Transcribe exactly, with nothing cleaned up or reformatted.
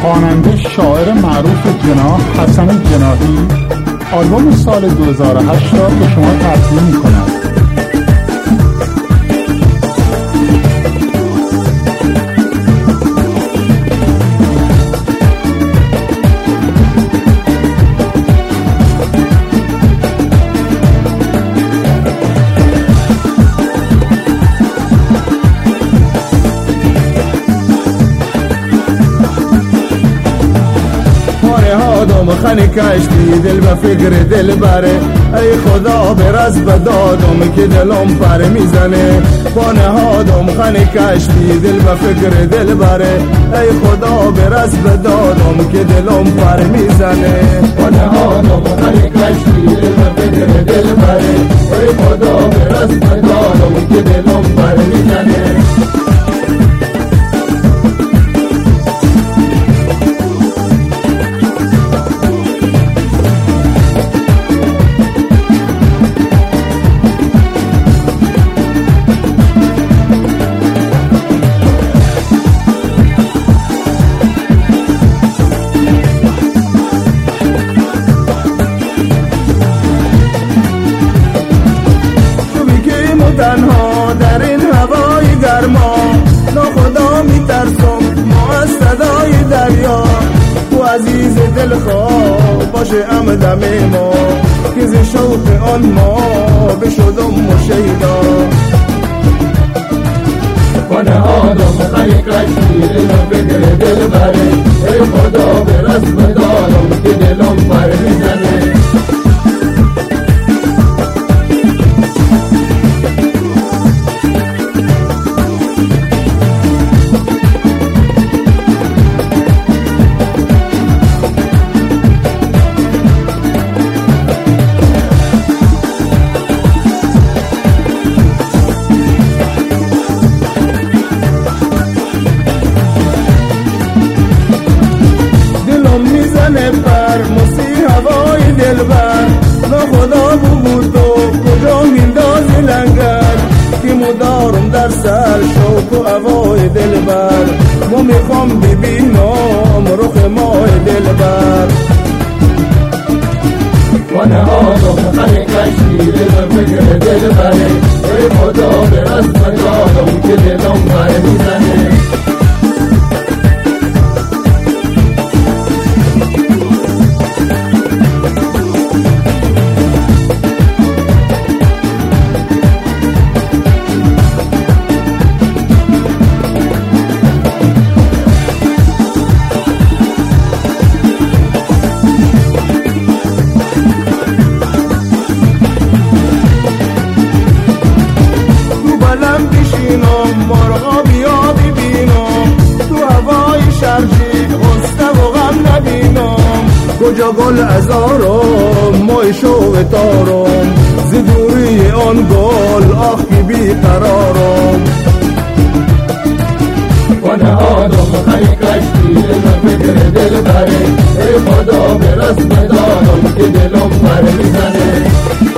خواننده شاعر معروف جناح حسن جناحی آلبوم سال دو هزار و هشت را به شما تقدیم می‌کند. آدم خنی کشتی دل به فکر دل بره، ای خدا برس به دادم که دلم پر میزنه. با نهادم خنی کشتی دل به فکر دل بره، ای خدا برس به دادم که دلم پر میزنه. با نهادم خنی کشتی دل به فکر دل بره، ای خدا برس به دادم که دلم پر میزنه. تنها در این هوای گرما ناخدا میترسم ما از صدای دریا. تو عزیز دل خواه باشه امدم ما که ز شوق آن ما بشدم مشیدا. با نهادم خنی کشتی دل به دل بره، ای خدا برس به دادم که دلم پر میزنه. میزنه بر موسی هوای دلبر، ناخدا بود تو کجا میندازی لنگر که مدارم در سر شوق و هوای دلبر. ما میخوام ببینم رخ ماه دلبر. و نهادم خنی کشتی دل به فکر دلبره، ای خدا برس به دادم که دلم پر میزنه. مرغا بیا ببینم تو هوای شرجی غصه و غم نبینم. کجا گل ازارم مای شوق تارم، ز دوری آن گل آخ که بیقرارم. و نهادم خنی کشتی دل به فکر دل بره، ای خدا برس به دادم که دلم پر میزنه.